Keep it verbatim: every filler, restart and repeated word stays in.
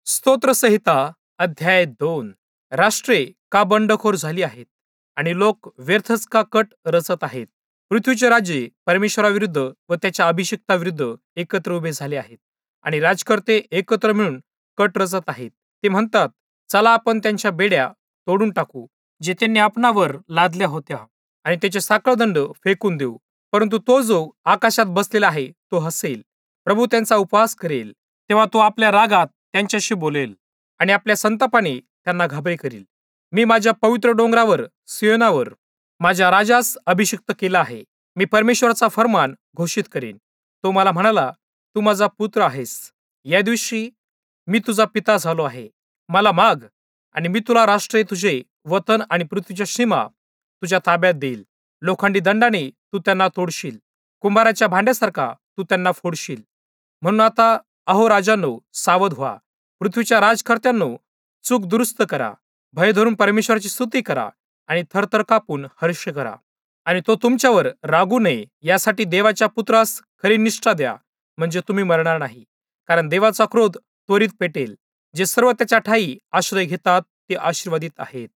स्तोत्रसंहिता अध्याय दोन. राष्ट्रे का बंडखोर झाली आहेत आणि लोक व्यर्थच का कट रचत आहेत. पृथ्वीचे राजे परमेश्वराविरुद्ध व त्याच्या अभिषिक्ताविरुद्ध एकत्र उभे झाले आहेत आणि राजकर्ते एकत्र मिळून कट रचत आहेत. ते म्हणतात, चला आपण त्यांच्या बेड्या तोडून टाकू जे त्यांनी आपणावर लादल्या होत्या आणि त्याचे साखळदंड फेकून देऊ. परंतु तो जो आकाशात बसलेला आहे तो हसेल. प्रभू त्यांचा उपवास करेल. तेव्हा तो आपल्या रागात त्यांच्याशी बोलेल आणि आपल्या संतापाने त्यांना घाबरे करील. मी माझ्या पवित्र डोंगरावर सियोनावर माझ्या राजास अभिषिक्त केला आहे. मी परमेश्वराचा फर्मान घोषित करेन. तो मला म्हणाला, तू माझा पुत्र आहेस. या दिवशी मी तुझा पिता झालो आहे. मला माग आणि मी तुला राष्ट्रे, तुझे वतन आणि पृथ्वीच्या सीमा तुझ्या ताब्यात देईल. लोखंडी दंडाने तू त्यांना तोडशील. कुंभाराच्या भांड्यासारखा तू त्यांना फोडशील. म्हणून आता अहो राजांनो, सावध व्हा. पृथ्वीच्या राजकर्त्यांनो, चूक दुरुस्त करा. भय धरून परमेश्वराची स्तुती करा आणि थरथर कापून हर्ष करा. आणि तो तुमच्यावर रागू नये यासाठी देवाच्या पुत्रास खरी निष्ठा द्या, म्हणजे तुम्ही मरणार नाही. कारण देवाचा क्रोध त्वरित पेटेल. जे सर्व त्याच्या ठायी आश्रय घेतात ते आशीर्वादित आहेत.